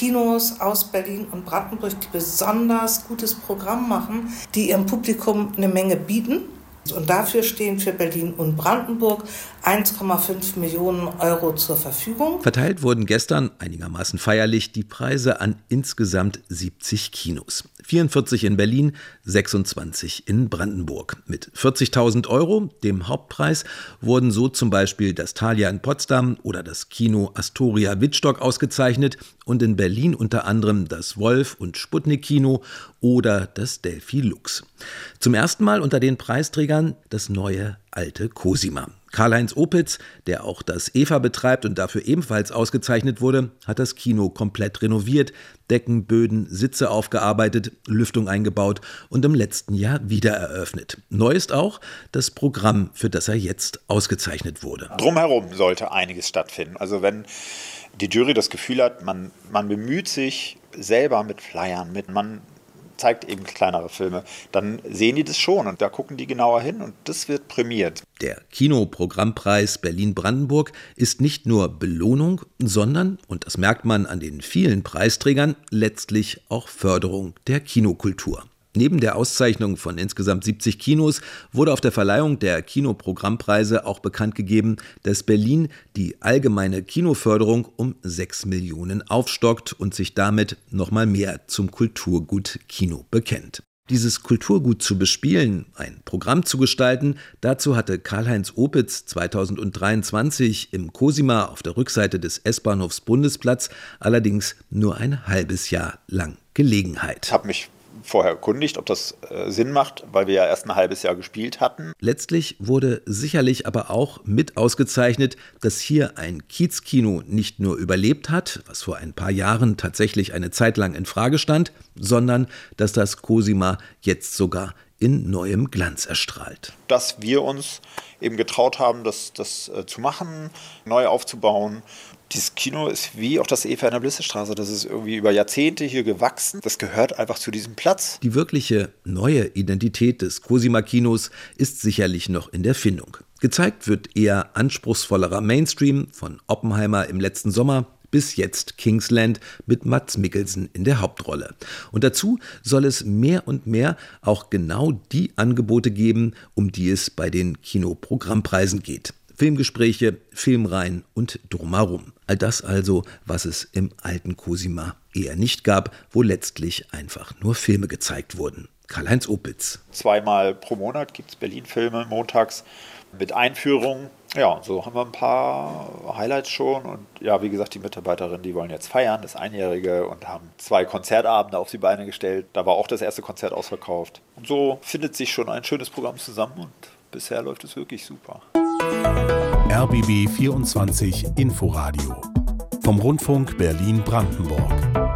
Kinos aus Berlin und Brandenburg, die besonders gutes Programm machen, die ihrem Publikum eine Menge bieten. Und dafür stehen für Berlin und Brandenburg 1,5 Millionen Euro zur Verfügung. Verteilt wurden gestern einigermaßen feierlich die Preise an insgesamt 70 Kinos. 44 in Berlin, 26 in Brandenburg. Mit 40.000 Euro, dem Hauptpreis, wurden so zum Beispiel das Thalia in Potsdam oder das Kino Astoria Wittstock ausgezeichnet und in Berlin unter anderem das Wolf- und Sputnik-Kino oder das Delphi Lux. Zum ersten Mal unter den Preisträgern das neue alte Cosima. Karl-Heinz Opitz, der auch das EVA betreibt und dafür ebenfalls ausgezeichnet wurde, hat das Kino komplett renoviert, Decken, Böden, Sitze aufgearbeitet, Lüftung eingebaut und im letzten Jahr wieder eröffnet. Neu ist auch das Programm, für das er jetzt ausgezeichnet wurde. Drumherum sollte einiges stattfinden. Also wenn die Jury das Gefühl hat, man bemüht sich selber mit Flyern, man zeigt eben kleinere Filme, dann sehen die das schon und da gucken die genauer hin und das wird prämiert. Der Kinoprogrammpreis Berlin-Brandenburg ist nicht nur Belohnung, sondern, und das merkt man an den vielen Preisträgern, letztlich auch Förderung der Kinokultur. Neben der Auszeichnung von insgesamt 70 Kinos wurde auf der Verleihung der Kinoprogrammpreise auch bekannt gegeben, dass Berlin die allgemeine Kinoförderung um 6 Millionen aufstockt und sich damit nochmal mehr zum Kulturgut Kino bekennt. Dieses Kulturgut zu bespielen, ein Programm zu gestalten, dazu hatte Karl-Heinz Opitz 2023 im Cosima auf der Rückseite des S-Bahnhofs Bundesplatz allerdings nur ein halbes Jahr lang Gelegenheit. Ich habe mich vorher erkundigt, ob das Sinn macht, weil wir ja erst ein halbes Jahr gespielt hatten. Letztlich wurde sicherlich aber auch mit ausgezeichnet, dass hier ein Kiezkino nicht nur überlebt hat, was vor ein paar Jahren tatsächlich eine Zeit lang in Frage stand, sondern dass das Cosima jetzt sogar in neuem Glanz erstrahlt. Dass wir uns eben getraut haben, das zu machen, neu aufzubauen. Dieses Kino ist wie auch das EVA in der Blissestraße. Das ist irgendwie über Jahrzehnte hier gewachsen. Das gehört einfach zu diesem Platz. Die wirkliche neue Identität des Cosima-Kinos ist sicherlich noch in der Findung. Gezeigt wird eher anspruchsvollerer Mainstream, von Oppenheimer im letzten Sommer bis jetzt Kingsland mit Mads Mikkelsen in der Hauptrolle. Und dazu soll es mehr und mehr auch genau die Angebote geben, um die es bei den Kinoprogrammpreisen geht. Filmgespräche, Filmreihen und drumherum. All das also, was es im alten Cosima eher nicht gab, wo letztlich einfach nur Filme gezeigt wurden. Karl-Heinz Opitz. 2-mal pro Monat gibt es Berlin-Filme montags mit Einführung. Ja, so haben wir ein paar Highlights schon. Und ja, wie gesagt, die Mitarbeiterinnen, die wollen jetzt feiern, das Einjährige, und haben 2 Konzertabende auf die Beine gestellt. Da war auch das erste Konzert ausverkauft. Und so findet sich schon ein schönes Programm zusammen und bisher läuft es wirklich super. RBB 24 Inforadio vom Rundfunk Berlin-Brandenburg.